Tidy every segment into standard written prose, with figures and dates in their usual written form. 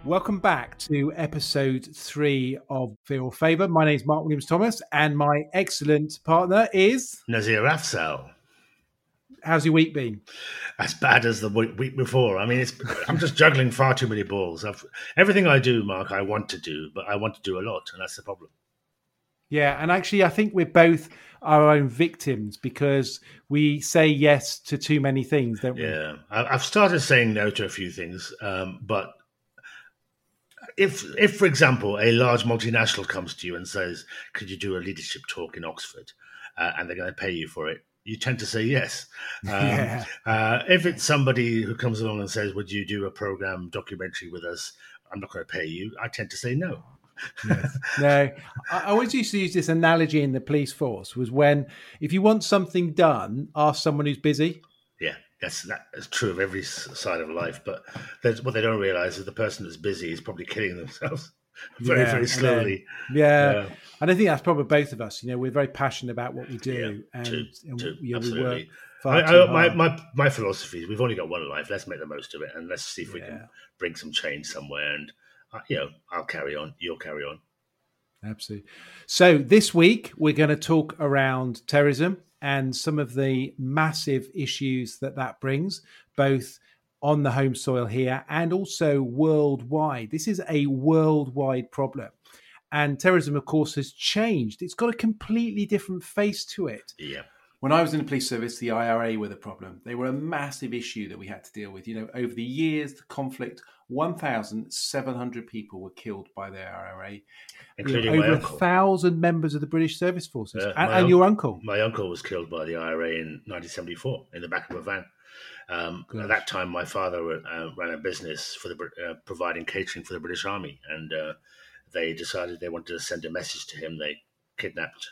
Welcome back to episode 3 of Fear or Favour. My name is Mark Williams-Thomas and my excellent partner is... Nazir Afzal. How's your week been? As bad as the week before. I mean, I'm just juggling far too many balls. Everything I do, Mark, I want to do, but I want to do a lot, and that's the problem. Yeah, and actually I think we're both our own victims because we say yes to too many things, don't we? Yeah, I've started saying no to a few things, but if, for example, a large multinational comes to you and says, could you do a leadership talk in Oxford, and they're going to pay you for it, you tend to say yes. If it's somebody who comes along and says, would you do a program documentary with us? I'm not going to pay you. I tend to say no. Yes. No, I always used to use this analogy in the police force was when, if you want something done, ask someone who's busy. Yeah, that's true of every side of life. But what they don't realize is the person that's busy is probably killing themselves very slowly. Yeah. And I think that's probably both of us. You know, we're very passionate about what we do, true, we work my philosophy is we've only got one life. Let's make the most of it, and let's see if we can bring some change somewhere. And I'll carry on. You'll carry on. Absolutely. So this week we're going to talk around terrorism and some of the massive issues that brings, both on the home soil here and also worldwide. This is a worldwide problem. And terrorism, of course, has changed. It's got a completely different face to it. Yeah. When I was in the police service, the IRA were the problem. They were a massive issue that we had to deal with. You know, over the years, the conflict, 1,700 people were killed by the IRA. Including over my uncle. 1,000 members of the British Service Forces. And your uncle. My uncle was killed by the IRA in 1974 in the back of a van. At that time, my father ran a business for providing catering for the British Army. And they decided they wanted to send a message to him. They kidnapped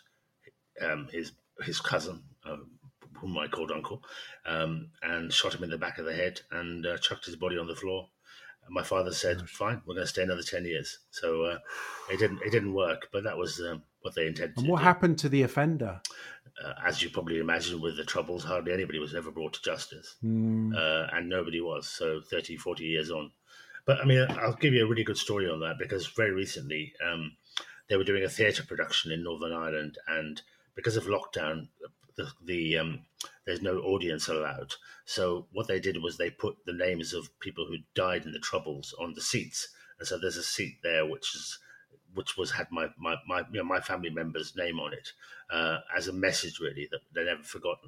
his cousin, whom I called uncle, and shot him in the back of the head and chucked his body on the floor. And my father said, "Fine, we're going to stay another 10 years." So it didn't work, but that was what they intended. And what happened to the offender? As you probably imagine, with the Troubles, hardly anybody was ever brought to justice, and nobody was. So 30, 40 years on. But I mean, I'll give you a really good story on that because very recently they were doing a theatre production in Northern Ireland, and because of lockdown, there's no audience allowed. So what they did was they put the names of people who died in the Troubles on the seats, and so there's a seat there which had my family member's name on it as a message, really, that they're never forgotten.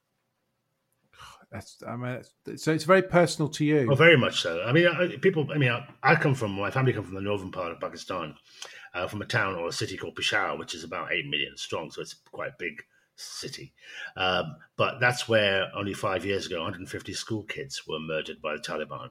So it's very personal to you. Oh, very much so. I mean, my family come from the northern part of Pakistan, from a town or a city called Peshawar, which is about 8 million strong, so it's quite a big city. But that's where only 5 years ago, 150 school kids were murdered by the Taliban,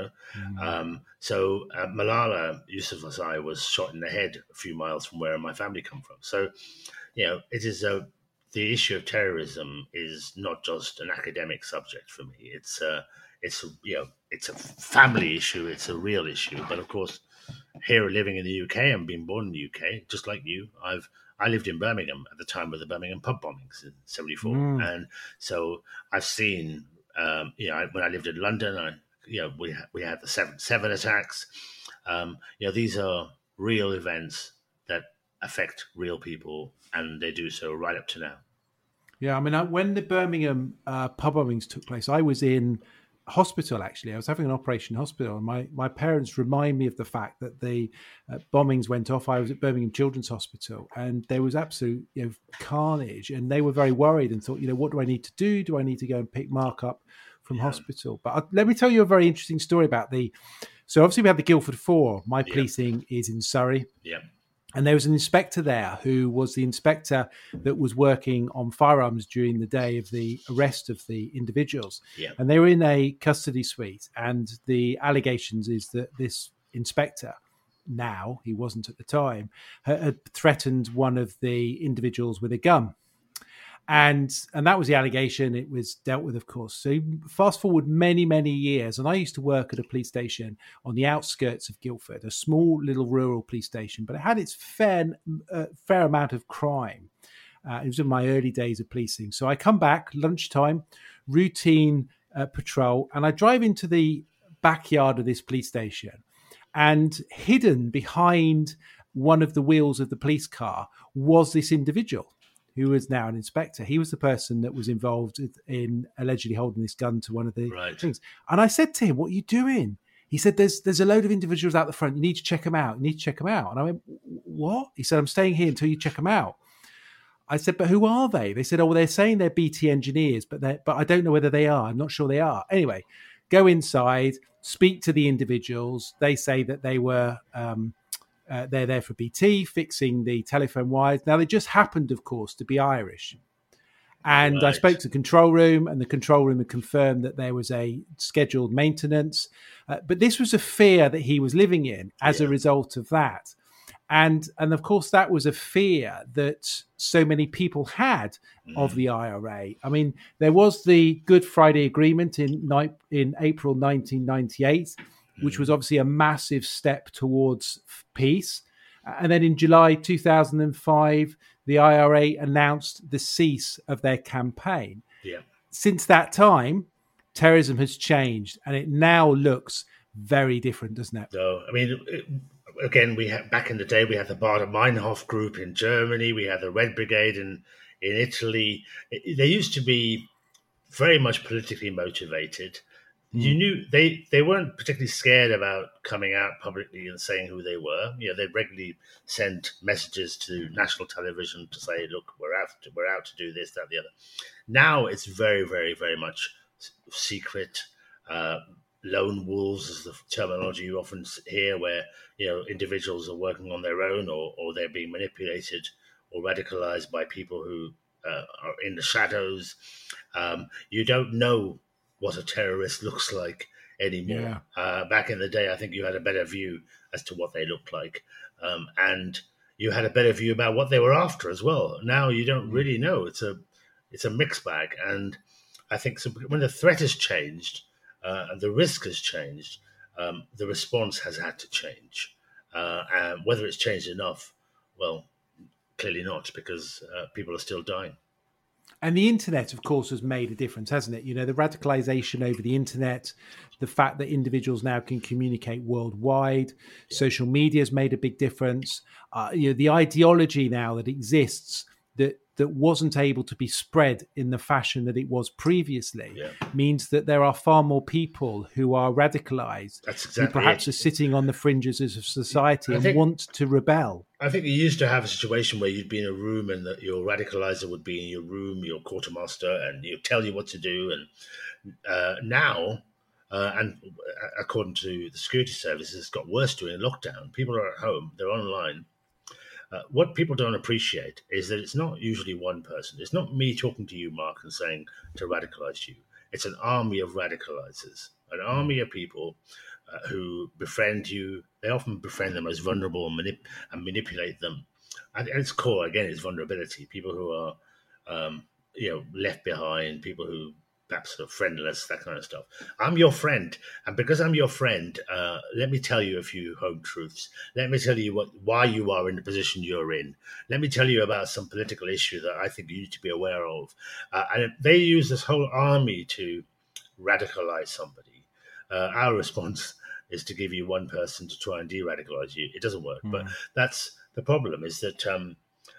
So Malala Yousafzai was shot in the head a few miles from where my family come from. So, it is the issue of terrorism is not just an academic subject for me. It's a family issue. It's a real issue. But of course, here living in the UK and being born in the UK, just like you, I lived in Birmingham at the time of the Birmingham pub bombings in '74, and so I've seen. When I lived in London, we had the 7/7 attacks. These are real events that affect real people, and they do so right up to now. Yeah, I mean, when the Birmingham pub bombings took place, I was in hospital, actually. I was having an operation in hospital, and my parents remind me of the fact that the bombings went off. I was at Birmingham Children's Hospital, and there was absolute carnage, and they were very worried and thought, what do I need to do? Do I need to go and pick Mark up from hospital? But let me tell you a very interesting story about so obviously we had the Guildford Four. My policing is in Surrey. Yeah. And there was an inspector there who was the inspector that was working on firearms during the day of the arrest of the individuals. Yeah. And they were in a custody suite. And the allegations is that this inspector, now, he wasn't at the time, had threatened one of the individuals with a gun. And that was the allegation. It was dealt with, of course. So fast forward many, many years, and I used to work at a police station on the outskirts of Guildford, a small little rural police station, but it had its fair amount of crime. It was in my early days of policing. So I come back, lunchtime, routine patrol, and I drive into the backyard of this police station. And hidden behind one of the wheels of the police car was this individual who is now an inspector. He was the person that was involved in allegedly holding this gun to one of the things. And I said to him, "What are you doing?" He said, there's a load of individuals out the front. You need to check them out. You need to check them out. And I went, "What?" He said, "I'm staying here until you check them out." I said, "But who are they?" They said, "Oh, well, they're saying they're BT engineers, but I don't know whether they are. I'm not sure they are." Anyway, go inside, speak to the individuals. They say that they were they're there for BT, fixing the telephone wires. Now, they just happened, of course, to be Irish. And I spoke to the control room, and the control room had confirmed that there was a scheduled maintenance. But this was a fear that he was living in as a result of that. And of course, that was a fear that so many people had of the IRA. I mean, there was the Good Friday Agreement in April 1998, which was obviously a massive step towards peace. And then in July 2005, the IRA announced the cease of their campaign. Yeah. Since that time, terrorism has changed, and it now looks very different, doesn't it? So, I mean, again, we had back in the day, we had the Baader Meinhof group in Germany, we had the Red Brigade in Italy. They used to be very much politically motivated. You knew they weren't particularly scared about coming out publicly and saying who they were. You know, they'd regularly send messages to national television to say, "Look, we're out to do this, that, the other." Now it's very, very, very much secret. Lone wolves is the terminology you often hear, where individuals are working on their own, or they're being manipulated or radicalized by people who are in the shadows. You don't know what a terrorist looks like anymore. Back in the day, I think you had a better view as to what they looked like, and you had a better view about what they were after as well. Now you don't really know. It's a mixed bag, and I think when the threat has changed and the risk has changed, the response has had to change. And whether it's changed enough, well, clearly not, because people are still dying. And the internet, of course, has made a difference, hasn't it? You know, the radicalization over the internet, the fact that individuals now can communicate worldwide, social media has made a big difference. The ideology now that exists that wasn't able to be spread in the fashion that it was previously means that there are far more people who are radicalized, who perhaps are sitting on the fringes of society and want to rebel. I think you used to have a situation where you'd be in a room and that your radicalizer would be in your room, your quartermaster, and he'd tell you what to do. And now, and according to the security services, it's got worse during lockdown. People are at home, they're online. What people don't appreciate is that it's not usually one person. It's not me talking to you, Mark, and saying to radicalize you. It's an army of radicalizers, an army of people who befriend you. They often befriend the most vulnerable and manipulate them. And at its core, again, is vulnerability. People who are, left behind, people who perhaps sort of friendless, that kind of stuff. I'm your friend, and because I'm your friend, let me tell you a few home truths. Let me tell you why you are in the position you're in. Let me tell you about some political issue that I think you need to be aware of. And they use this whole army to radicalize somebody. Our response is to give you one person to try and de-radicalize you. It doesn't work, but that's the problem. Is that and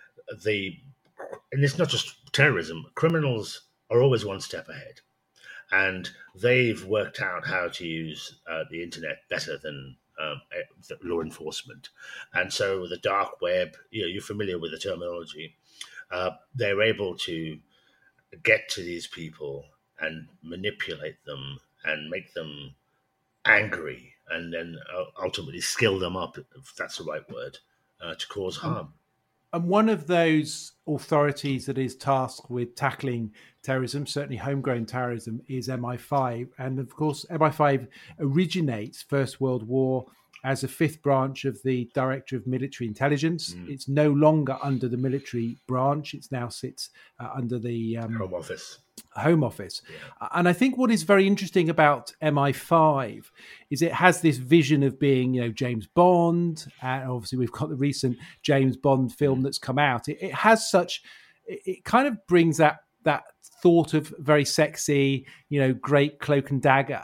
it's not just terrorism. Criminals are always one step ahead, and they've worked out how to use the internet better than law enforcement. And so the dark web, you're familiar with the terminology, they're able to get to these people and manipulate them and make them angry, and then ultimately skill them up, if that's the right word, to cause harm. And one of those authorities that is tasked with tackling terrorism, certainly homegrown terrorism, is MI5. And of course, MI5 originates First World War as a fifth branch of the Director of Military Intelligence. It's no longer under the military branch. It now sits under the Home Office. Yeah. And I think what is very interesting about MI5 is it has this vision of being, James Bond. And obviously, we've got the recent James Bond film that's come out. It has it kind of brings that thought of very sexy, great cloak and dagger.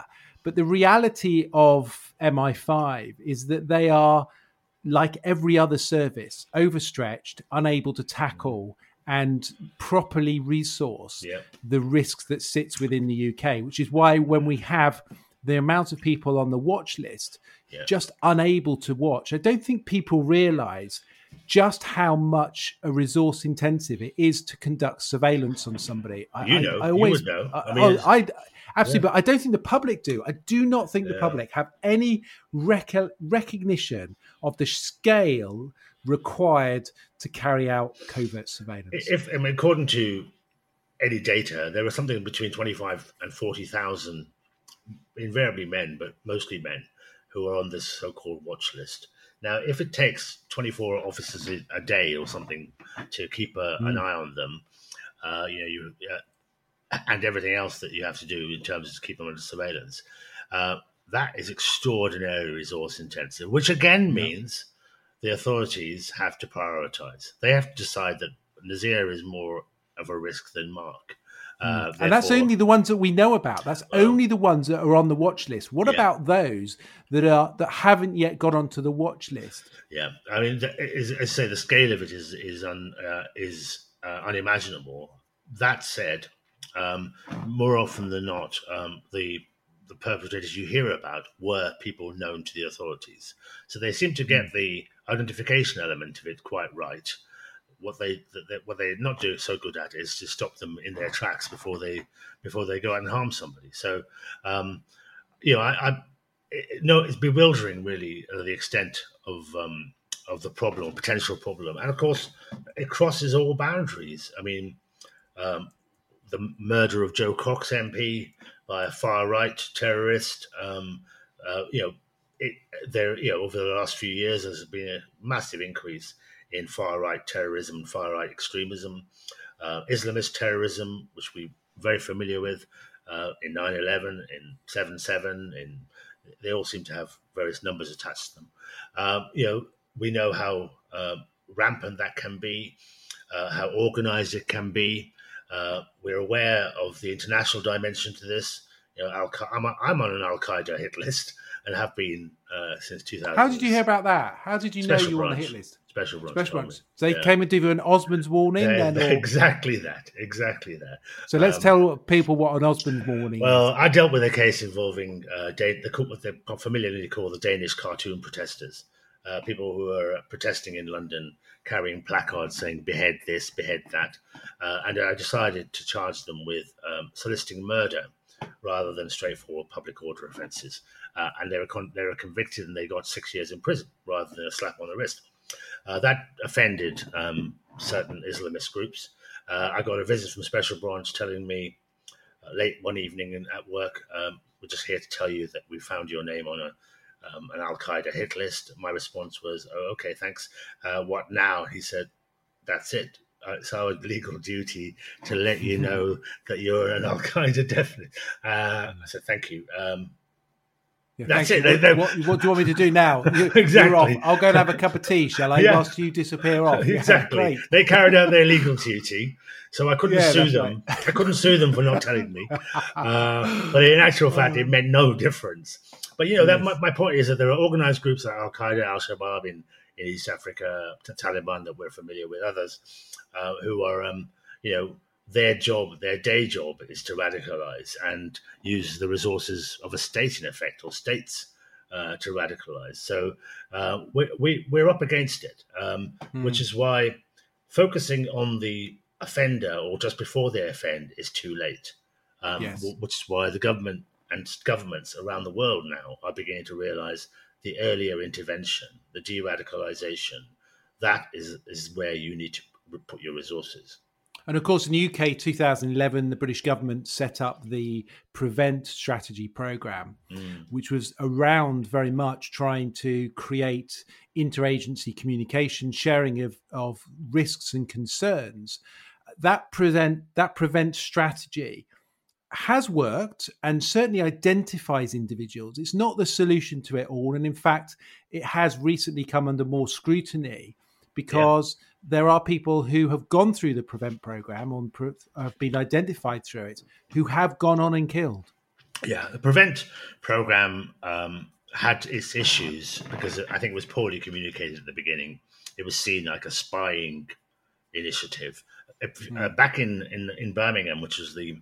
But the reality of MI5 is that they are, like every other service, overstretched, unable to tackle and properly resource the risks that sits within the UK, which is why when we have the amount of people on the watch list just unable to watch, I don't think people realise just how much a resource intensive it is to conduct surveillance on somebody. You would know. Absolutely, but I don't think the public do. I do not think the public have any recognition of the scale required to carry out covert surveillance. According to any data, there was something between 25 and 40,000, invariably men, but mostly men, who are on this so-called watch list. Now, if it takes 24 officers a day or something to keep an eye on them, and everything else that you have to do in terms of keep them under surveillance, that is extraordinarily resource intensive, which again means the authorities have to prioritize. They have to decide that Nazir is more of a risk than Mark. And that's only the ones that we know about. That's only the ones that are on the watch list. What about those that haven't yet got onto the watch list? Yeah, I mean, as I say, the scale of it is unimaginable. That said, more often than not, the perpetrators you hear about were people known to the authorities. So they seem to get the identification element of it quite right. What they're not doing so good at is to stop them in their tracks before they go out and harm somebody. So, it's bewildering, really, the extent of the problem, potential problem, and of course, it crosses all boundaries. I mean, the murder of Joe Cox MP by a far right terrorist. Over the last few years, there's been a massive increase in far-right terrorism, far-right extremism, Islamist terrorism, which we're very familiar with, in 9/11, in 7/7, they all seem to have various numbers attached to them. We know how rampant that can be, how organized it can be. We're aware of the international dimension to this. I'm on an Al-Qaeda hit list and have been since 2000. How did you hear about that? How did you know you were on the hit list? Special branch. So they came and gave you an Osmond's warning then? Or? Exactly that. So let's tell people what an Osmond's warning is. I dealt with a case involving what they're familiarly called the Danish cartoon protesters. People who are protesting in London, carrying placards saying "behead this, behead that," and I decided to charge them with soliciting murder rather than straightforward public order offences. And they were convicted, and they got 6 years in prison rather than a slap on the wrist. That offended certain Islamist groups. I got a visit from Special Branch telling me late one evening at work, "We're just here to tell you that we found your name on an Al-Qaeda hit list." My response was, "Oh, okay, thanks. What now?" He said, "That's it. It's our legal duty to let you know that you're an Al-Qaeda definite." I said, "Thank you." That's it. What do you want me to do now? Exactly. You're off. I'll go and have a cup of tea, shall I? Whilst you disappear off. Exactly. They carried out their legal duty, so I couldn't sue them. Right. I couldn't sue them for not telling me. But in actual fact, it meant no difference. But my point is that there are organized groups like Al Qaeda, Al Shabaab in East Africa, the Taliban that we're familiar with, others who are their day job is to radicalize and use the resources of a state, in effect, or states to radicalize. So we're up against it, which is why focusing on the offender or just before they offend is too late. Which is why the government and governments around the world now are beginning to realize the earlier intervention, the de-radicalization, that is where you need to put your resources. And of course, in the UK, 2011, the British government set up the Prevent Strategy Programme, which was around very much trying to create interagency communication, sharing of risks and concerns. That Prevent Strategy has worked and certainly identifies individuals. It's not the solution to it all. And in fact, it has recently come under more scrutiny because there are people who have gone through the Prevent programme or have been identified through it who have gone on and killed. Yeah, the Prevent program had its issues because I think it was poorly communicated at the beginning. It was seen like a spying initiative. Back in Birmingham, which was the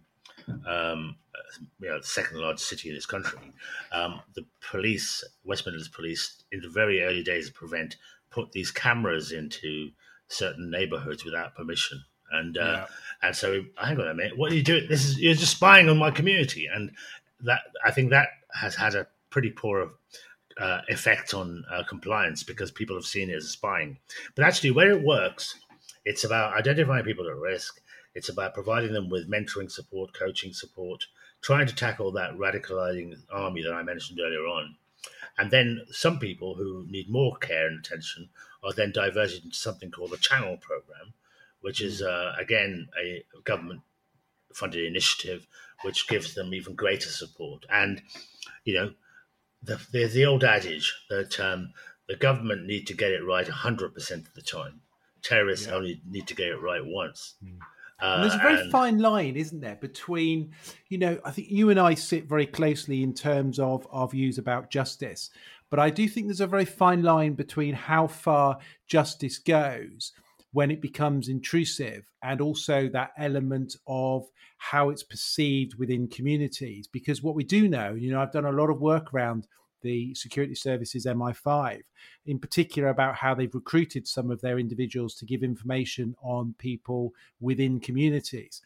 second largest city in this country, the police, West Midlands Police, in the very early days of Prevent, put these cameras into certain neighbourhoods without permission. Yeah. And so, hang on a minute, what are you doing? You're just spying on my community, and that I think that has had a pretty poor effect on compliance because people have seen it as spying. But actually, where it works, it's about identifying people at risk. It's about providing them with mentoring support, coaching support, trying to tackle that radicalizing army that I mentioned earlier on. And then some people who need more care and attention are then diverted into something called the Channel Program, which is, again, a government funded initiative which gives them even greater support. And, you know, there's the old adage that the government need to get it right 100% of the time. Terrorists only need to get it right once. And there's a very fine line, isn't there, between, I think you and I sit very closely in terms of our views about justice. But I do think there's a very fine line between how far justice goes when it becomes intrusive and also that element of how it's perceived within communities. Because what we do know, I've done a lot of work around the security services MI5, in particular about how they've recruited some of their individuals to give information on people within communities.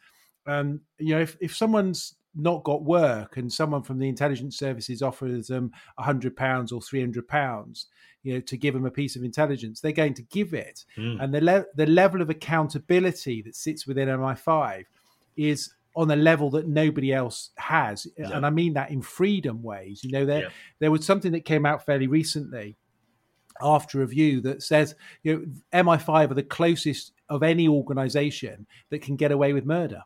If someone's not got work and someone from the intelligence services offers them £100 or £300, to give them a piece of intelligence, they're going to give it. And the level of accountability that sits within MI5 is on a level that nobody else has. And I mean that in freedom ways. There was something that came out fairly recently after review that says, MI5 are the closest of any organization that can get away with murder.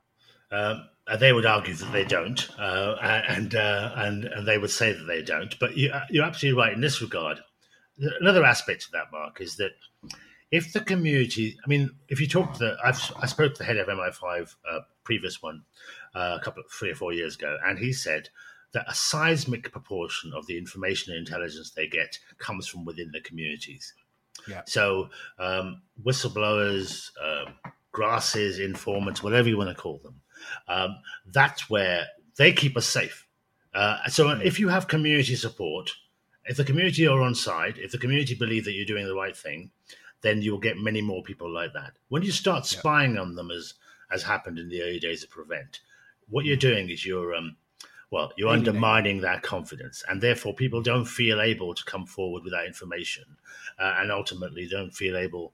They would argue that they don't, and they would say that they don't. But you're absolutely right in this regard. Another aspect of that, Mark, is that if the community, if you talk to I spoke to the head of MI5, previous one, 3 or 4 years ago, and he said that a seismic proportion of the information and intelligence they get comes from within the communities. Yeah. So whistleblowers, grasses, informants, whatever you want to call them, that's where they keep us safe. So if you have community support, if the community are on side, if the community believe that you're doing the right thing, then you'll get many more people like that. When you start spying on them, as happened in the early days of Prevent, what you're doing is you're undermining that confidence, and therefore people don't feel able to come forward with that information, and ultimately don't feel able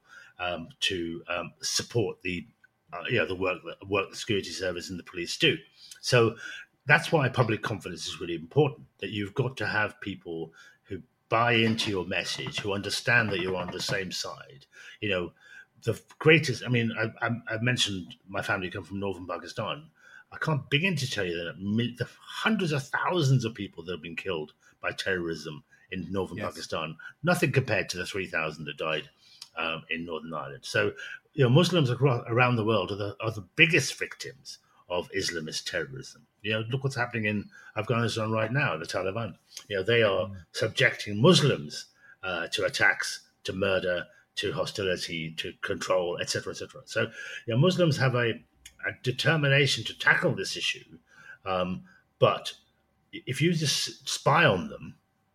to support the work the security service and the police do. So that's why public confidence is really important. That you've got to have people who buy into your message, who understand that you're on the same side. The greatest. I mentioned my family come from northern Pakistan. I can't begin to tell you that the hundreds of thousands of people that have been killed by terrorism in northern Pakistan, nothing compared to the 3,000 that died in Northern Ireland. So, Muslims around the world are the biggest victims of Islamist terrorism. Look what's happening in Afghanistan right now, the Taliban. They are subjecting Muslims to attacks, to murder, to hostility, to control, etc., etc. So, Muslims have a determination to tackle this issue, but if you just spy on them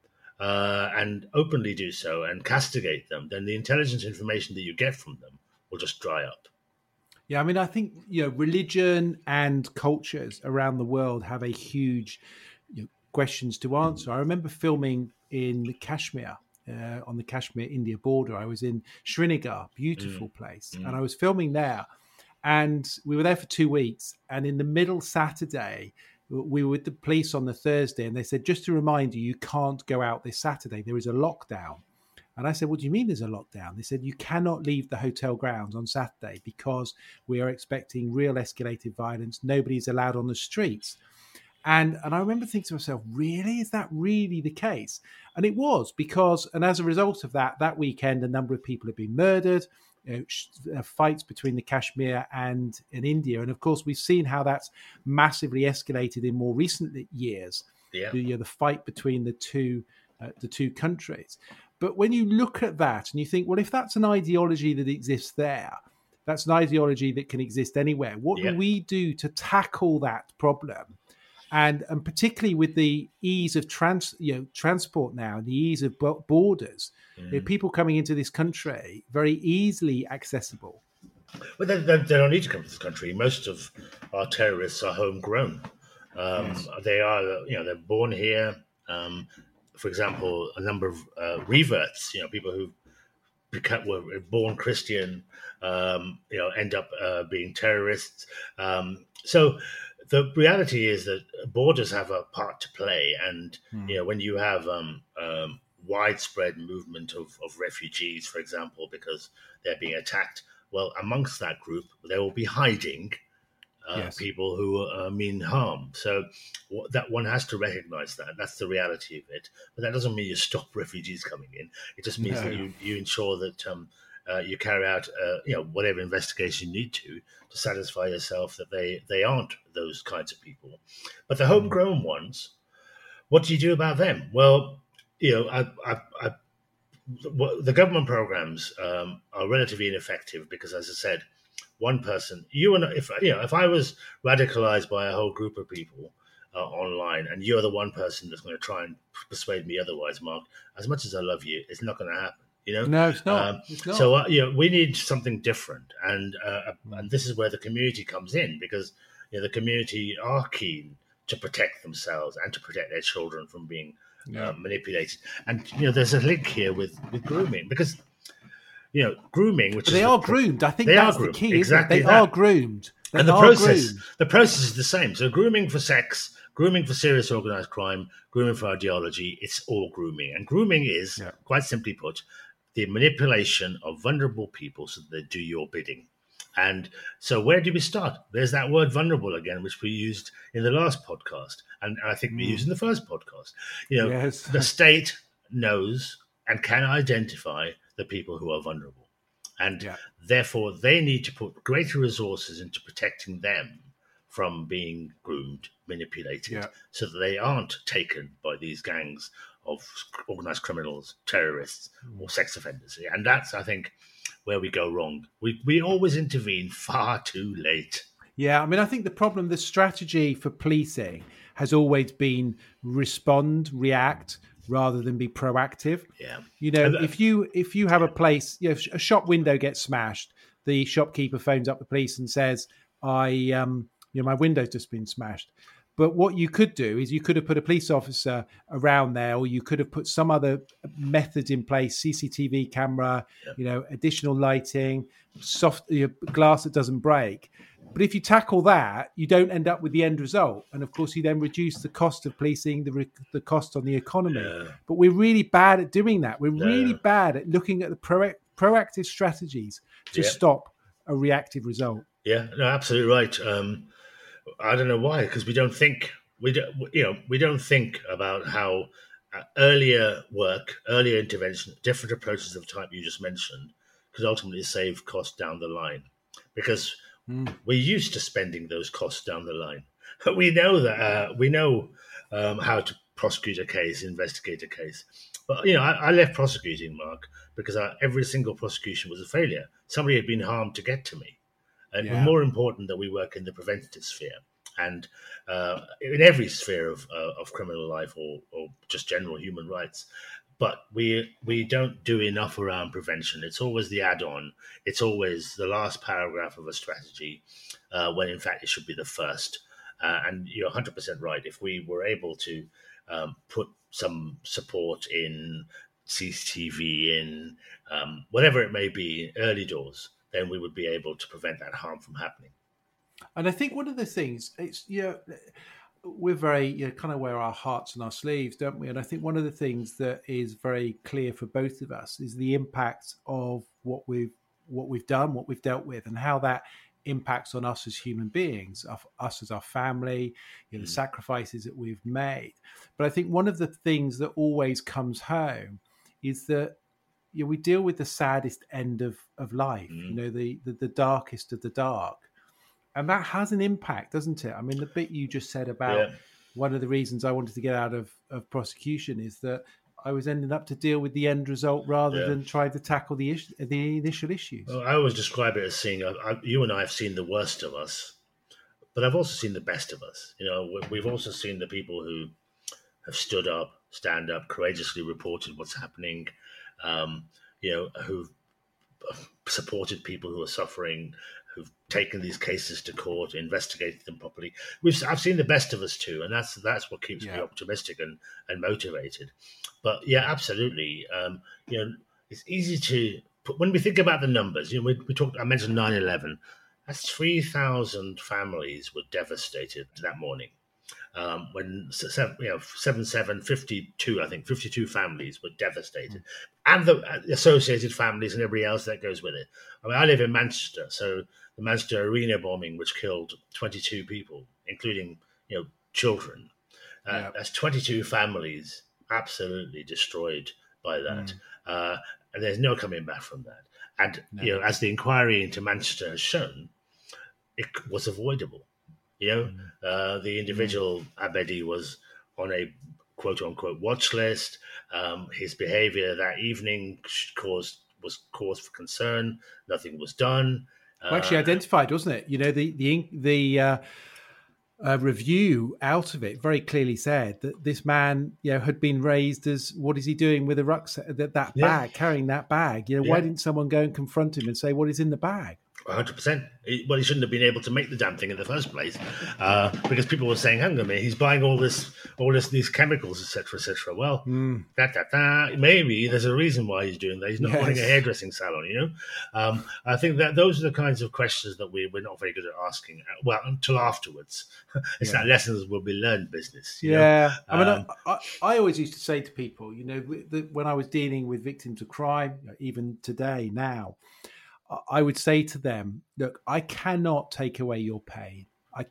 and openly do so and castigate them, then the intelligence information that you get from them will just dry up. Yeah, I think religion and cultures around the world have a huge questions to answer. I remember filming in Kashmir, on the Kashmir-India border. I was in Srinagar, beautiful place, and I was filming there. And we were there for 2 weeks. And in the middle Saturday, we were with the police on the Thursday, and they said, just to remind you, you can't go out this Saturday. There is a lockdown. And I said, what do you mean there's a lockdown? They said, you cannot leave the hotel grounds on Saturday because we are expecting real escalated violence. Nobody's allowed on the streets. And I remember thinking to myself, really? Is that really the case? And it was because, and as a result of that weekend, a number of people had been murdered, fights between the Kashmir and in India. And of course, we've seen how that's massively escalated in more recent years. Yeah. the fight between the two countries. But when you look at that and you think, well, if that's an ideology that exists there, that's an ideology that can exist anywhere. What do Yeah. we do to tackle that problem? And particularly with the ease of transport now, and the ease of borders, people coming into this country very easily accessible. But they don't need to come to this country. Most of our terrorists are homegrown. Yes. They are, they're born here. For example, a number of reverts, people who were born Christian, end up being terrorists. So the reality is that borders have a part to play, and when you have widespread movement of refugees, for example, because they're being attacked, well, amongst that group, there will be hiding Yes. people who mean harm. So that one has to recognize that. That's the reality of it. But that doesn't mean you stop refugees coming in. It just means that you ensure that you carry out whatever investigation you need to satisfy yourself that they aren't those kinds of people. But the homegrown ones, what do you do about them? Well, the government programs are relatively ineffective because, as I said, one person, if I was radicalized by a whole group of people online, and you're the one person that's going to try and persuade me otherwise, Mark, as much as I love you, it's not going to happen. No, it's not. It's not. So we need something different, and this is where the community comes in, because the community are keen to protect themselves and to protect their children from being manipulated. And there's a link here with grooming, because grooming, which they are groomed. I think that's the key. Exactly, they are groomed. And the process is the same. So grooming for sex, grooming for serious organized crime, grooming for ideology, it's all grooming. And grooming is, quite simply put, the manipulation of vulnerable people so that they do your bidding. And so where do we start? There's that word vulnerable again, which we used in the last podcast. And I think we used in the first podcast. The state knows and can identify the people who are vulnerable. And therefore, they need to put greater resources into protecting them from being groomed, manipulated, so that they aren't taken by these gangs of organized criminals, terrorists, or sex offenders. And that's, I think, where we go wrong. We always intervene far too late. Yeah, I mean, I think the strategy for policing has always been respond, react, rather than be proactive. Yeah. If you have a place, a shop window gets smashed, the shopkeeper phones up the police and says, my window's just been smashed. But what you could do is you could have put a police officer around there, or you could have put some other methods in place, CCTV camera, additional lighting, soft glass that doesn't break. But if you tackle that, you don't end up with the end result. And of course, you then reduce the cost of policing, the cost on the economy. Yeah. But we're really bad at doing that. We're really bad at looking at the proactive strategies to stop a reactive result. Yeah, no, absolutely right. I don't know why, because we don't think about how earlier work, earlier intervention, different approaches of the type you just mentioned could ultimately save costs down the line, because we're used to spending those costs down the line. We know that how to prosecute a case, investigate a case. But I left prosecuting, Mark, because every single prosecution was a failure. Somebody had been harmed to get to me. It was more important that we work in the preventative sphere and in every sphere of criminal life or just general human rights. But we don't do enough around prevention. It's always the add-on. It's always the last paragraph of a strategy, when in fact it should be the first. And you're 100% right. If we were able to put some support in CCTV, in whatever it may be, early doors, then we would be able to prevent that harm from happening. And I think one of the things, it's we're very kind of wear our hearts on our sleeves, don't we? And I think one of the things that is very clear for both of us is the impact of what we've done, what we've dealt with, and how that impacts on us as human beings, us as our family, the sacrifices that we've made. But I think one of the things that always comes home is that we deal with the saddest end of life, the darkest of the dark. And that has an impact, doesn't it? I mean, the bit you just said about one of the reasons I wanted to get out of prosecution is that I was ending up to deal with the end result rather Yeah. than trying to tackle the initial issues. Well, I always describe it as seeing you and I have seen the worst of us, but I've also seen the best of us. We've also seen the people who have stood up, stand up, courageously reported what's happening. Who've supported people who are suffering, who've taken these cases to court, investigated them properly. I've seen the best of us too, and that's what keeps me optimistic and motivated. But yeah, absolutely. It's easy to put, when we think about the numbers. We talked. I mentioned 9/11. That's 3,000 families were devastated that morning. When 52, I think 52 families were devastated, and the associated families and everybody else that goes with it. I mean, I live in Manchester, so the Manchester Arena bombing, which killed 22 people, including children. That's 22 families absolutely destroyed by that, and there's no coming back from that. And as the inquiry into Manchester has shown, it was avoidable. The individual Abedi was on a quote-unquote watch list. His behavior that evening was cause for concern. Nothing was done. Well, actually identified, wasn't it? The review out of it very clearly said that this man, had been raised as, what is he doing with a rucksack, that bag, carrying that bag? Why didn't someone go and confront him and say, what is in the bag? 100%. Well, he shouldn't have been able to make the damn thing in the first place, because people were saying, "Hang on a minute, he's buying all these chemicals, etc., etc." Well, maybe there's a reason why he's doing that. He's not running a hairdressing salon, I think that those are the kinds of questions that we're not very good at asking. Well, until afterwards, it's that lessons will be learned business. I mean, I always used to say to people, when I was dealing with victims of crime, even today now, I would say to them, look, I cannot take away your pain. I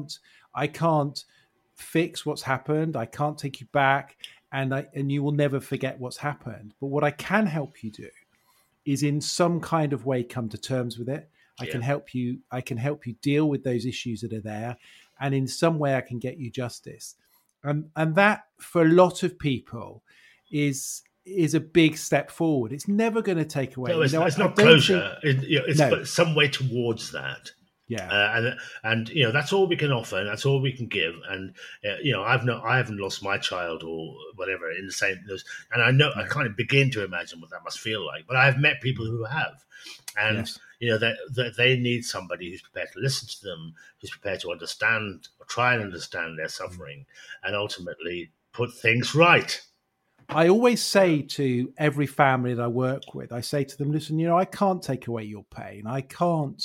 can't fix what's happened. I can't take you back, and you will never forget what's happened. But what I can help you do is in some kind of way come to terms with it. I can help you deal with those issues that are there, and in some way I can get you justice. And that for a lot of people is a big step forward. It's never going to take away. No, it's not closure. It's some way towards that. Yeah, and that's all we can offer, and that's all we can give. And I haven't lost my child or whatever in the same. And I know I kind of begin to imagine what that must feel like. But I've met people who have, and that they need somebody who's prepared to listen to them, who's prepared to understand or try and understand their suffering, and ultimately put things right. I always say to every family that I work with, I say to them, listen, I can't take away your pain. I can't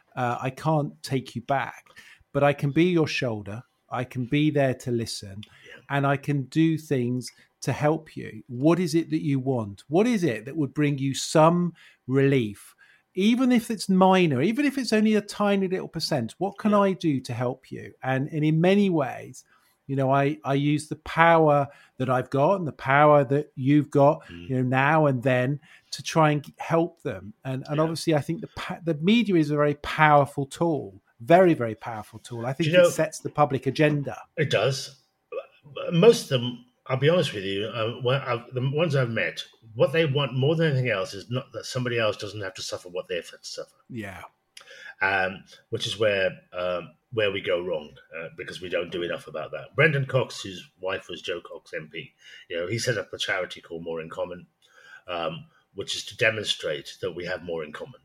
take you back, but I can be your shoulder. I can be there to listen, and I can do things to help you. What is it that you want? What is it that would bring you some relief? Even if it's minor, even if it's only a tiny little percent, what can I do to help you? And in many ways, I use the power that I've got and the power that you've got, now and then to try and help them. And obviously, I think the media is a very powerful tool, very, very powerful tool. I think it sets the public agenda. It does. Most of them, I'll be honest with you, the ones I've met, what they want more than anything else is not that somebody else doesn't have to suffer what they've had to suffer. Yeah. Which is where we go wrong, because we don't do enough about that. Brendan Cox, whose wife was Jo Cox MP, he set up a charity called More in Common, which is to demonstrate that we have more in common.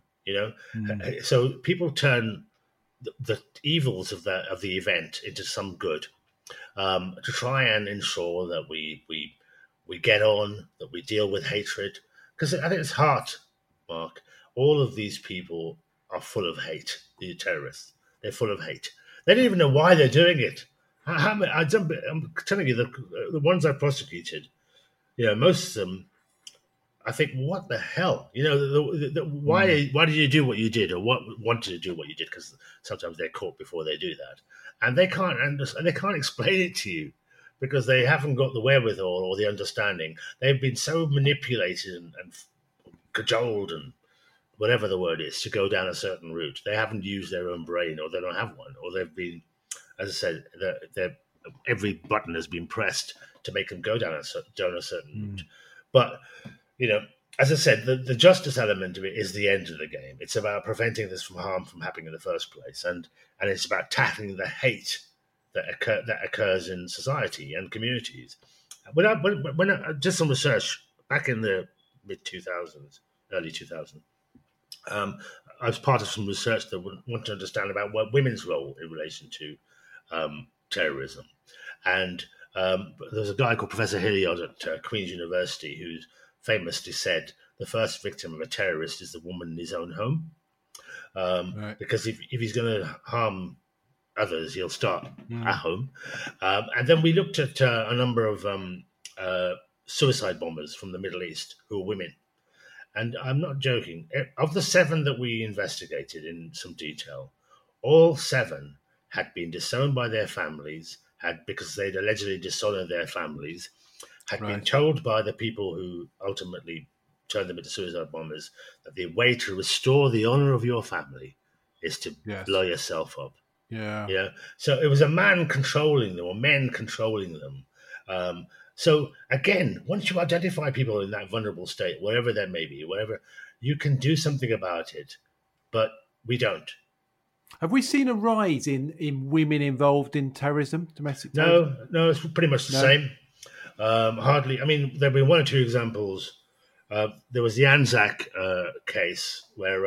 So people turn the evils of the event into some good, to try and ensure that we get on, that we deal with hatred, because I think it's hard, Mark. All of these people are full of hate. The terrorists, they're full of hate. They don't even know why they're doing it. I'm telling you, the ones I prosecuted, most of them, I think, what the hell? Why did you do what you did, or what wanted to do what you did? Because sometimes they're caught before they do that, and they can't understand. They can't explain it to you because they haven't got the wherewithal or the understanding. They've been so manipulated and cajoled and whatever the word is, to go down a certain route. They haven't used their own brain, or they don't have one, or they've been, as I said, they're every button has been pressed to make them go down a certain route. But, as I said, the justice element of it is the end of the game. It's about preventing this harm from happening in the first place, and it's about tackling the hate that occurs in society and communities. When I did some research back in the mid 2000s, early 2000s, I was part of some research that wanted to understand about what women's role in relation to terrorism. And there's a guy called Professor Hilliard at Queen's University who's famously said the first victim of a terrorist is the woman in his own home. Right. Because if he's going to harm others, he'll start at home. And then we looked at a number of suicide bombers from the Middle East who were women. And I'm not joking. Of the 7 that we investigated in some detail, all 7 had been disowned by their families, because they'd allegedly dishonored their families, had been told by the people who ultimately turned them into suicide bombers that the way to restore the honor of your family is to blow yourself up. Yeah. So it was a man controlling them, or men controlling them. So again, once you identify people in that vulnerable state, wherever that may be, whatever, you can do something about it. But we don't. Have we seen a rise in women involved in terrorism, domestic terrorism? No, it's pretty much the same. Hardly. I mean, there have been 1 or 2 examples. There was the Anzac case where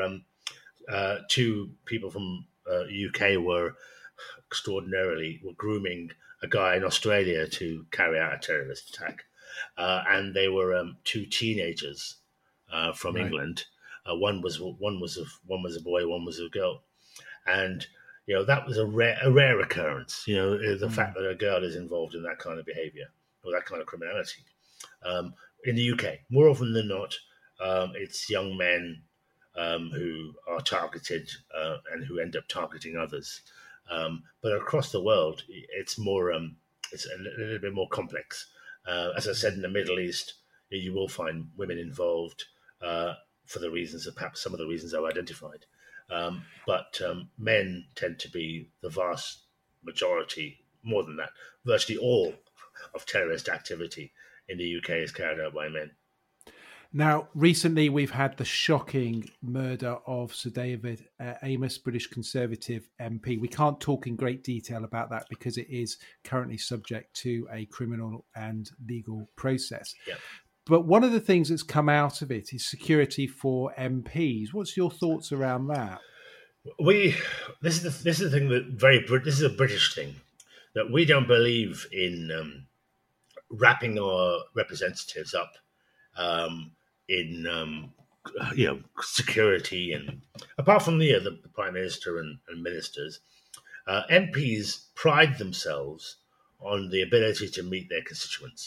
2 people from UK were grooming a guy in Australia to carry out a terrorist attack, and they were 2 teenagers from England. One was a boy, one was a girl, and that was a rare occurrence. The fact that a girl is involved in that kind of behaviour or that kind of criminality. In the UK, more often than not, it's young men who are targeted and who end up targeting others. But across the world, it's more it's a little bit more complex. As I said, in the Middle East, you will find women involved for the reasons, perhaps some of the reasons I've identified. But men tend to be the vast majority. More than that, virtually all of terrorist activity in the UK is carried out by men. Now, recently we've had the shocking murder of Sir David Amess, British Conservative MP. We can't talk in great detail about that because it is currently subject to a criminal and legal process. Yeah. But one of the things that's come out of it is security for MPs. What's your thoughts around that? This is the thing that this is a British thing, that we don't believe in wrapping our representatives up in security, and apart from the Prime Minister and ministers, MPs pride themselves on the ability to meet their constituents.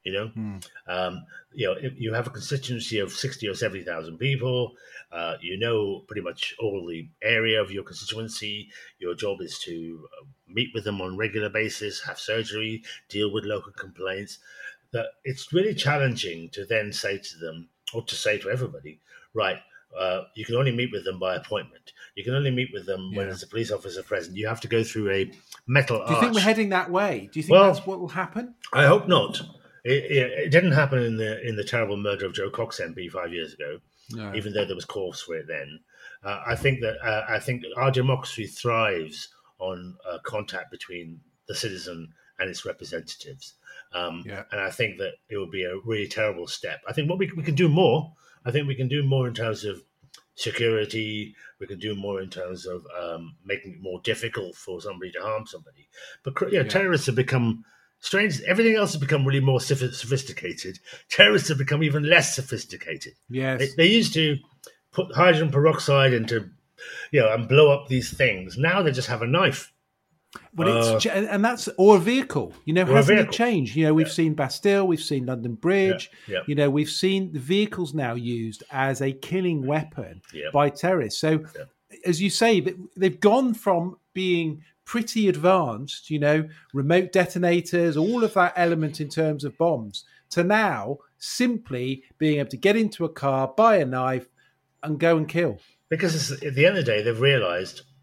If you have a constituency of 60 or 70,000 people, pretty much all the area of your constituency. Your job is to meet with them on a regular basis, have surgery, deal with local complaints. That it's really challenging to then say to them, or to say to everybody, right, you can only meet with them by appointment. You can only meet with them when there's a police officer present. You have to go through a metal arch. Do you think we're heading that way? Do you think that's what will happen? I hope not. It didn't happen in the terrible murder of Joe Cox MP 5 years ago, even though there was cause for it then. I think our democracy thrives on contact between the citizen and its representatives. And I think that it would be a really terrible step. I think we can do more. I think we can do more in terms of security. We can do more in terms of making it more difficult for somebody to harm somebody. But terrorists have become strange. Everything else has become really more sophisticated. Terrorists have become even less sophisticated. Yes, they used to put hydrogen peroxide into, and blow up these things. Now they just have a knife. Well, and that's or a vehicle. Hasn't it changed? We've seen Bastille, we've seen London Bridge. We've seen the vehicles now used as a killing weapon by terrorists. So, as you say, they've gone from being pretty advanced, remote detonators, all of that element in terms of bombs, to now simply being able to get into a car, buy a knife, and go and kill. Because at the end of the day, they've realised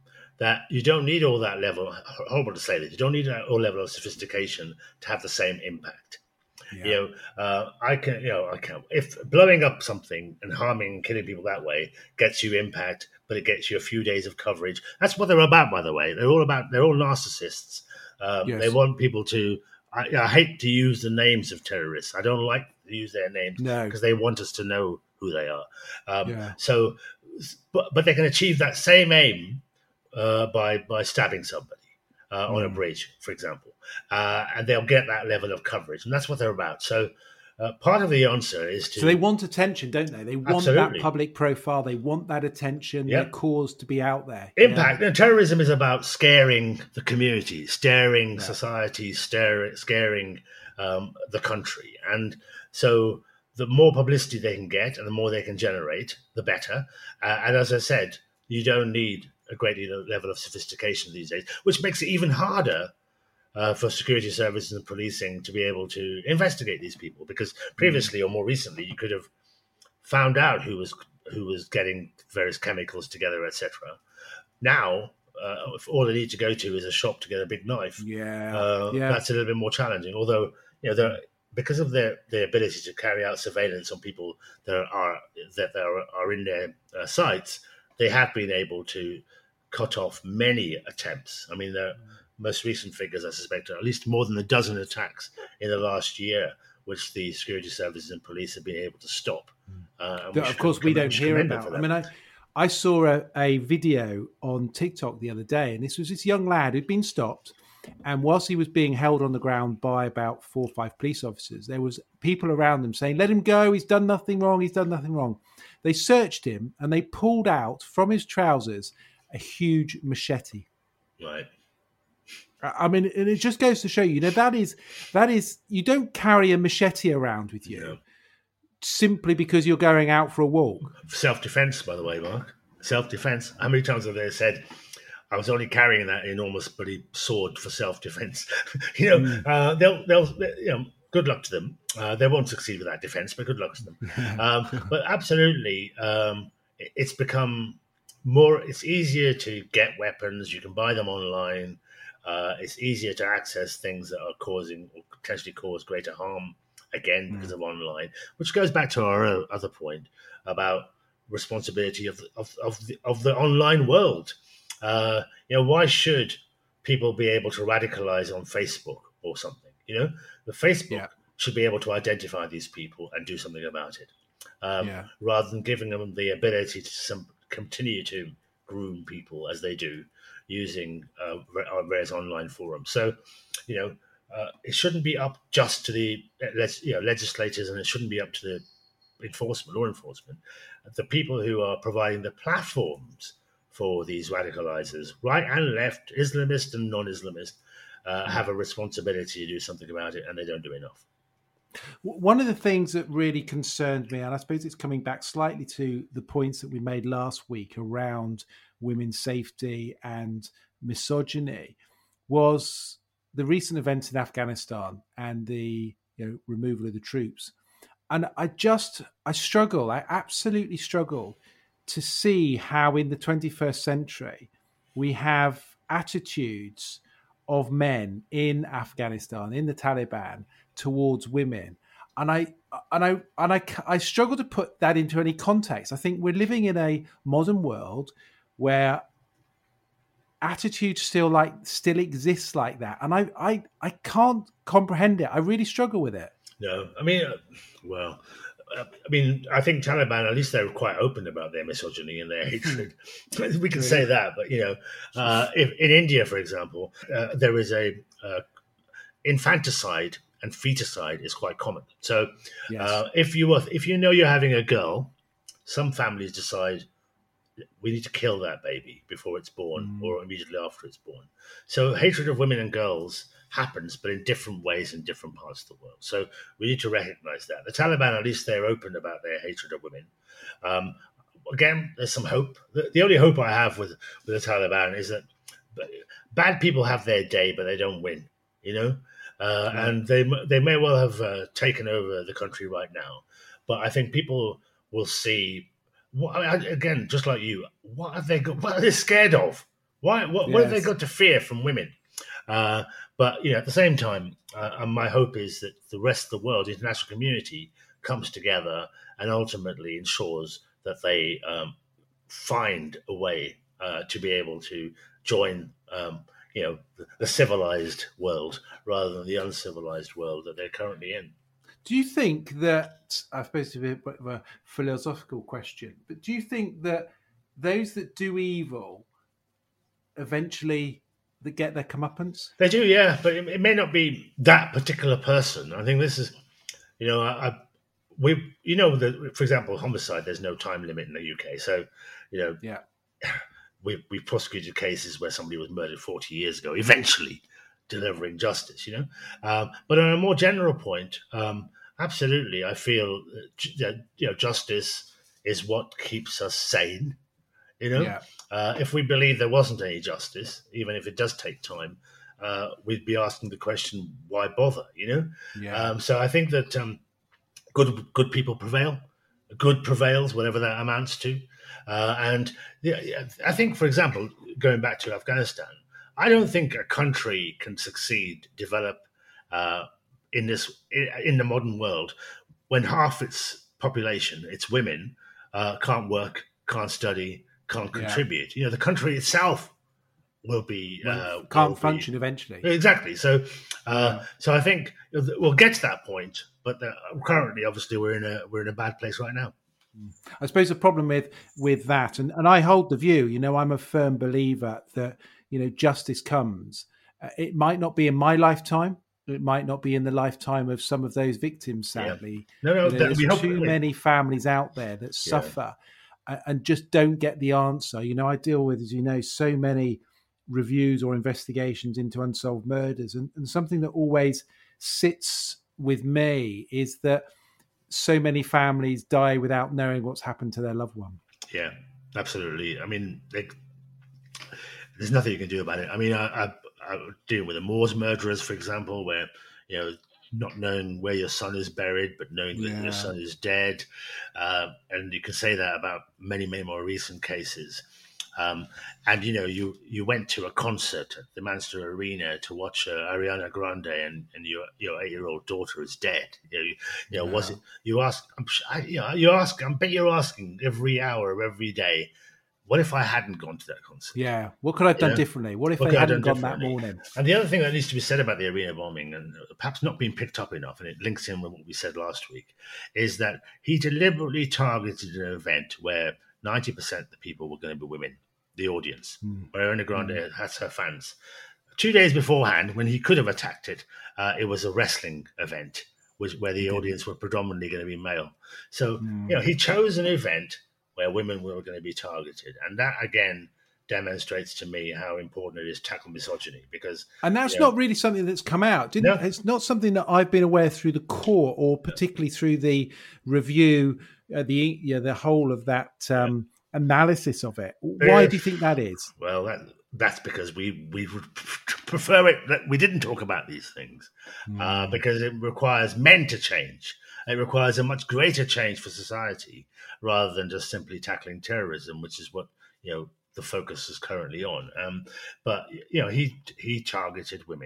that you don't need all that level. Horrible to say this. You don't need all level of sophistication to have the same impact. Yeah. I can. If blowing up something and harming and killing people that way gets you impact, but it gets you a few days of coverage. That's what they're about, by the way. They're all narcissists. They Yes. want people to. I hate to use the names of terrorists. I don't like to use their names No. because they want us to know who they are. Yeah. So, but they can achieve that same aim by stabbing somebody on a bridge, for example, and they'll get that level of coverage, and that's what they're about. So part of the answer is to. So they want attention, don't they? They want Absolutely. that public profile. They want that attention. Their cause to be out there. Impact. Terrorism is about scaring the community, scaring society, scaring the country, and so the more publicity they can get and the more they can generate, the better. And as I said, you don't need a great level of sophistication these days, which makes it even harder for security services and policing to be able to investigate these people. Because previously or more recently, you could have found out who was getting various chemicals together, etc. Now, if all they need to go to is a shop to get a big knife, that's a little bit more challenging. Although because of their ability to carry out surveillance on people that are in their sites, they have been able to cut off many attempts. I mean, the most recent figures, I suspect, are at least more than a dozen attacks in the last year, which the security services and police have been able to stop. Of course, we don't hear about. I mean, I saw a video on TikTok the other day, and this was this young lad who'd been stopped. And whilst he was being held on the ground by about 4 or 5 police officers, there was people around them saying, "Let him go. He's done nothing wrong. He's done nothing wrong." They searched him and they pulled out from his trousers a huge machete. Right. I mean, and it just goes to show you, that is, you don't carry a machete around with you simply because you're going out for a walk. Self-defense, by the way, Mark. Self-defense. How many times have they said, I was only carrying that enormous bloody sword for self-defense? They'll good luck to them. They won't succeed with that defense, but good luck to them. But absolutely, it's become it's easier to get weapons. You can buy them online. It's easier to access things that are causing or potentially cause greater harm, again, because of online, which goes back to our other point about responsibility of the online world. Why should people be able to radicalize on Facebook or something? The Facebook should be able to identify these people and do something about it, rather than giving them the ability to continue to groom people as they do using various online forums. So, it shouldn't be up just to the legislators, and it shouldn't be up to the law enforcement. The people who are providing the platforms for these radicalizers, right and left, Islamist and non-Islamist, have a responsibility to do something about it, and they don't do enough. One of the things that really concerned me, and I suppose it's coming back slightly to the points that we made last week around women's safety and misogyny, was the recent events in Afghanistan and the removal of the troops. And I absolutely struggle to see how in the 21st century we have attitudes of men in Afghanistan, in the Taliban, towards women. And I struggle to put that into any context. I think we're living in a modern world where attitudes still exists like that. And I can't comprehend it. I really struggle with it. No, I mean, I think Taliban, at least they were quite open about their misogyny and their hatred. We can say that, but if in India, for example, there is infanticide and feticide is quite common. So, if you know you're having a girl, some families decide we need to kill that baby before it's born or immediately after it's born. So, hatred of women and girls happens, but in different ways in different parts of the world. So we need to recognize that. The Taliban, at least they're open about their hatred of women. Again, there's some hope. The only hope I have with the Taliban is that bad people have their day, but they don't win, and they may well have taken over the country right now. But I think people will see, again, just like you, what are they scared of? Why? What have they got to fear from women? But at the same time, my hope is that the rest of the world, the international community, comes together and ultimately ensures that they find a way to be able to join, the civilized world rather than the uncivilized world that they're currently in. Do you think that, I suppose it's a bit of a philosophical question, but do you think that those that do evil eventually get their comeuppance? They do, yeah, but it may not be that particular person. I think this is, for example, homicide, there's no time limit in the UK. So, we've prosecuted cases where somebody was murdered 40 years ago, eventually delivering justice, But on a more general point, absolutely, I feel that, justice is what keeps us sane, If we believe there wasn't any justice, even if it does take time, we'd be asking the question, why bother, So I think that good people prevail. Good prevails, whatever that amounts to. And I think, for example, going back to Afghanistan, I don't think a country can succeed, develop in the modern world when half its population, its women, can't work, can't study, can't contribute. The country itself will be can't function eventually. Exactly. So, so I think we'll get to that point, but currently, obviously, we're in a bad place right now. I suppose the problem with that, and I hold the view, I'm a firm believer that justice comes. It might not be in my lifetime. It might not be in the lifetime of some of those victims. Sadly, there's too many families out there that suffer and just don't get the answer. I deal with, as so many reviews or investigations into unsolved murders, and something that always sits with me is that so many families die without knowing what's happened to their loved one. Yeah, absolutely. I mean, there's nothing you can do about it. I mean, I deal with the Moors murderers, for example, where, not knowing where your son is buried, but knowing that your son is dead. And you can say that about many, many more recent cases. And you went to a concert at the Manchester Arena to watch Ariana Grande, and your 8-year-old daughter is dead. Was it? You ask. You ask. I bet you're asking every hour of every day. What if I hadn't gone to that concert? Yeah. What could I have done differently? What if they hadn't gone that morning? And the other thing that needs to be said about the arena bombing, and perhaps not being picked up enough, and it links in with what we said last week, is that he deliberately targeted an event where 90% of the people were going to be women, the audience, where Ariana Grande has her fans. 2 days beforehand, when he could have attacked it, it was a wrestling event where the audience were predominantly going to be male. So, he chose an event where women were going to be targeted. And that, again, demonstrates to me how important it is to tackle misogyny. And that's not really something that's come out. It's not something that I've been aware through the court, or particularly through the review, the whole of that analysis of it. Why do you think that is? Well, that's because we would prefer it that we didn't talk about these things, because it requires men to change. It requires a much greater change for society rather than just simply tackling terrorism, which is what the focus is currently on. But he targeted women,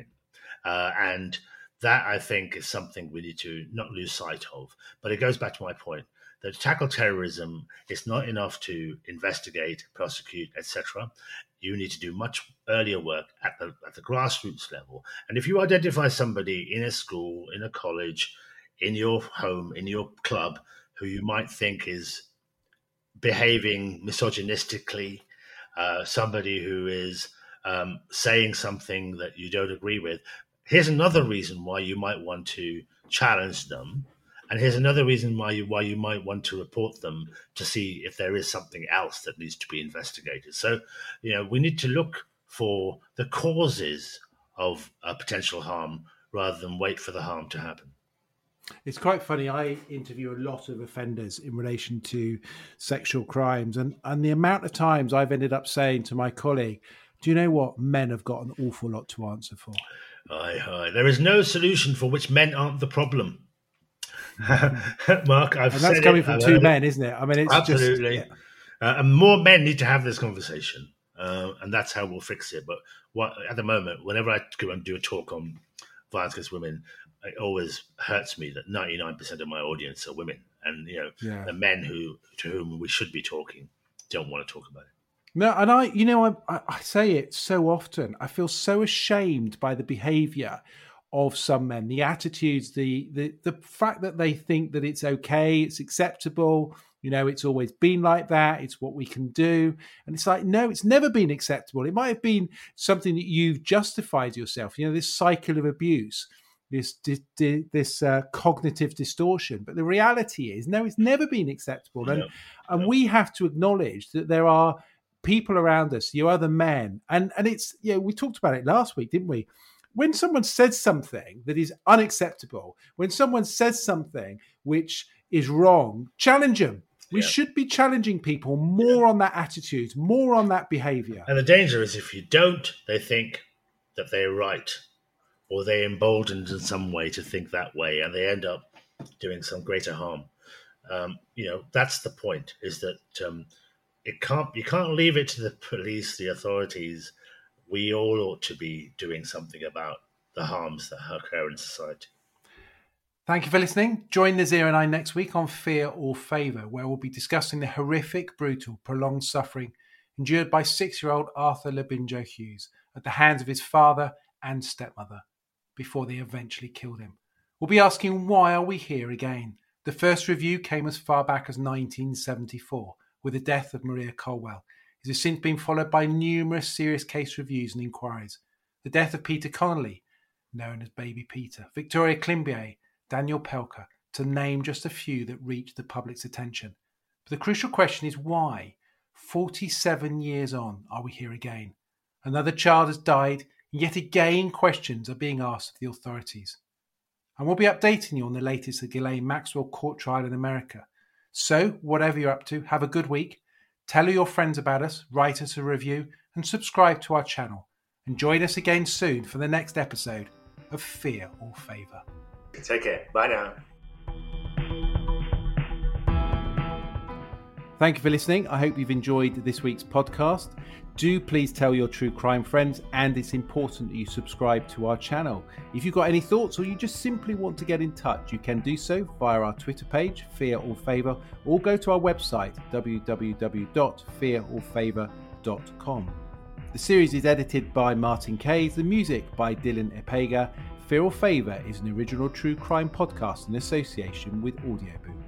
and that, I think, is something we need to not lose sight of. But it goes back to my point that to tackle terrorism, it's not enough to investigate, prosecute, etc. You need to do much earlier work at the grassroots level. And if you identify somebody in a school, in a college, in your home, in your club, who you might think is behaving misogynistically, somebody who is saying something that you don't agree with, here's another reason why you might want to challenge them. And here's another reason why you might want to report them, to see if there is something else that needs to be investigated. So, we need to look for the causes of potential harm rather than wait for the harm to happen. It's quite funny. I interview a lot of offenders in relation to sexual crimes, and the amount of times I've ended up saying to my colleague, do you know what? Men have got an awful lot to answer for. Aye. There is no solution for which men aren't the problem. Mark, and that's coming from two men, isn't it? I mean, it's absolutely. Just, and more men need to have this conversation. and that's how we'll fix it. But at the moment, whenever I go and do a talk on violence against women, it always hurts me that 99% of my audience are women, and the men to whom we should be talking don't want to talk about it. No, and I say it so often. I feel so ashamed by the behaviour of some men, the attitudes, the fact that they think that it's okay, it's acceptable. It's always been like that. It's what we can do. And it's like, no, it's never been acceptable. It might have been something that you've justified yourself. This cycle of abuse, this cognitive distortion. But the reality is, no, it's never been acceptable. And we have to acknowledge that there are people around us, other men. And it's, we talked about it last week, didn't we? When someone says something that is unacceptable, when someone says something which is wrong, challenge them. We should be challenging people more on that attitude, more on that behaviour. And the danger is if you don't, they think that they're right, or they're emboldened in some way to think that way, and they end up doing some greater harm. That's the point, is that you can't leave it to the police, the authorities. We all ought to be doing something about the harms that occur in society. Thank you for listening. Join Nazir and I next week on Fear or Favour, where we'll be discussing the horrific, brutal, prolonged suffering endured by 6-year-old Arthur Labinjo Hughes at the hands of his father and stepmother before they eventually killed him. We'll be asking, why are we here again? The first review came as far back as 1974 with the death of Maria Colwell. It has since been followed by numerous serious case reviews and inquiries. The death of Peter Connolly, known as Baby Peter, Victoria Climbié, Daniel Pelker, to name just a few that reached the public's attention. But the crucial question is why, 47 years on, are we here again? Another child has died, and yet again questions are being asked of the authorities. And we'll be updating you on the latest of Ghislaine Maxwell court trial in America. So, whatever you're up to, have a good week. Tell all your friends about us, write us a review, and subscribe to our channel. And join us again soon for the next episode of Fear or Favour. Take care. Bye now. Thank you for listening. I hope you've enjoyed this week's podcast. Do please tell your true crime friends, and it's important that you subscribe to our channel. If you've got any thoughts or you just simply want to get in touch, you can do so via our Twitter page, Fear or Favour, or go to our website, www.fearorfavour.com. The series is edited by Martin Kays, the music by Dylan Epega. Fear or Favour is an original true crime podcast in association with Audioboo.